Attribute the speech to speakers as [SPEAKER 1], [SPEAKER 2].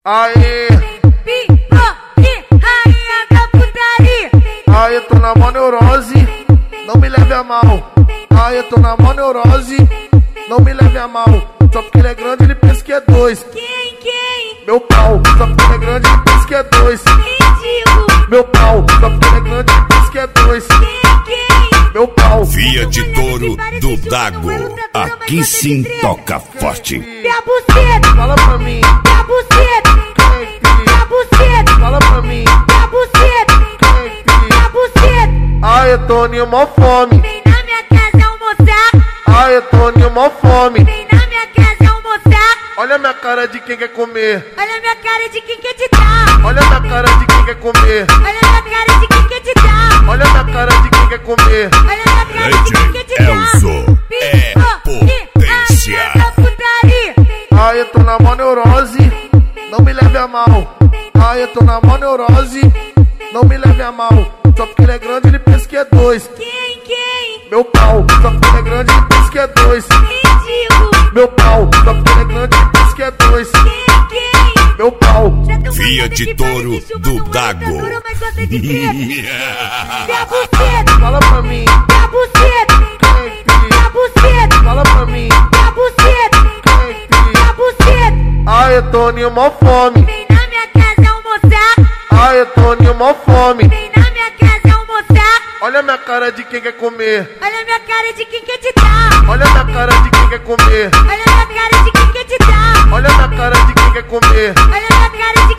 [SPEAKER 1] Aê,
[SPEAKER 2] rainha da putaria.
[SPEAKER 1] aê, tô na mó neurose, não me leve a mal. Aê, tô na mó neurose, não me leve a mal. Só porque ele é grande, ele pensa que é dois.
[SPEAKER 2] Quem?
[SPEAKER 1] Meu pau, só porque ele é grande, ele pensa que é dois.
[SPEAKER 2] Ridículo.
[SPEAKER 1] Meu pau, só porque ele é grande, ele pensa que é dois.
[SPEAKER 2] Quem?
[SPEAKER 1] Meu pau.
[SPEAKER 3] Via de Touro do Dago, aqui sim toca forte.
[SPEAKER 2] Minha buceta,
[SPEAKER 1] Fala pra mim,
[SPEAKER 2] minha buceta,
[SPEAKER 1] quem que?
[SPEAKER 2] minha buceta,
[SPEAKER 1] Fala pra mim,
[SPEAKER 2] minha buceta,
[SPEAKER 1] quem que?
[SPEAKER 2] minha buceta.
[SPEAKER 1] Aê, Toninho, mó fome.
[SPEAKER 2] Vem na minha casa almoçar,
[SPEAKER 1] Aê, Toninho, mó fome.
[SPEAKER 2] vem na minha casa almoçar.
[SPEAKER 1] Olha minha cara de quem quer comer.
[SPEAKER 2] Olha minha cara de quem quer te dar.
[SPEAKER 1] Olha minha cara de quem quer comer.
[SPEAKER 2] Olha minha cara de quem quer te dar.
[SPEAKER 1] Olha minha cara de quem quer comer.
[SPEAKER 2] Olha minha cara de quem quer te dar.
[SPEAKER 3] Elzo é potência.
[SPEAKER 2] Rainha da putaria.
[SPEAKER 1] Aê, tô na mó neurose, não me leve a mal. Aê, tô na mó neurose, não me leve a mal. Só porque ele é grande, ele pensa que é dois.
[SPEAKER 2] Quem?
[SPEAKER 1] Meu pau, só porque ele é grande, ele pensa que é dois.
[SPEAKER 2] Ridículo.
[SPEAKER 1] Meu pau, só porque ele é grande, ele pensa que é dois.
[SPEAKER 2] Quem?
[SPEAKER 1] Meu pau.
[SPEAKER 3] Via de Touro do Dago.
[SPEAKER 2] Minha buceta,
[SPEAKER 1] Fala pra mim,
[SPEAKER 2] minha buceta,
[SPEAKER 1] quem que?
[SPEAKER 2] minha buceta,
[SPEAKER 1] Fala pra mim,
[SPEAKER 2] minha buceta,
[SPEAKER 1] quem que?
[SPEAKER 2] minha buceta.
[SPEAKER 1] Aê, Toninho, mó fome.
[SPEAKER 2] Vem na minha casa almoçar,
[SPEAKER 1] Aê, Toninho, mó fome.
[SPEAKER 2] vem na minha casa almoçar.
[SPEAKER 1] Olha minha cara de quem quer comer.
[SPEAKER 2] Olha minha cara de quem quer te dar.
[SPEAKER 1] Olha minha cara de quem quer comer.
[SPEAKER 2] Olha minha cara de quem quer te dar.
[SPEAKER 1] Olha minha cara de quem quer comer.
[SPEAKER 2] Olha minha cara de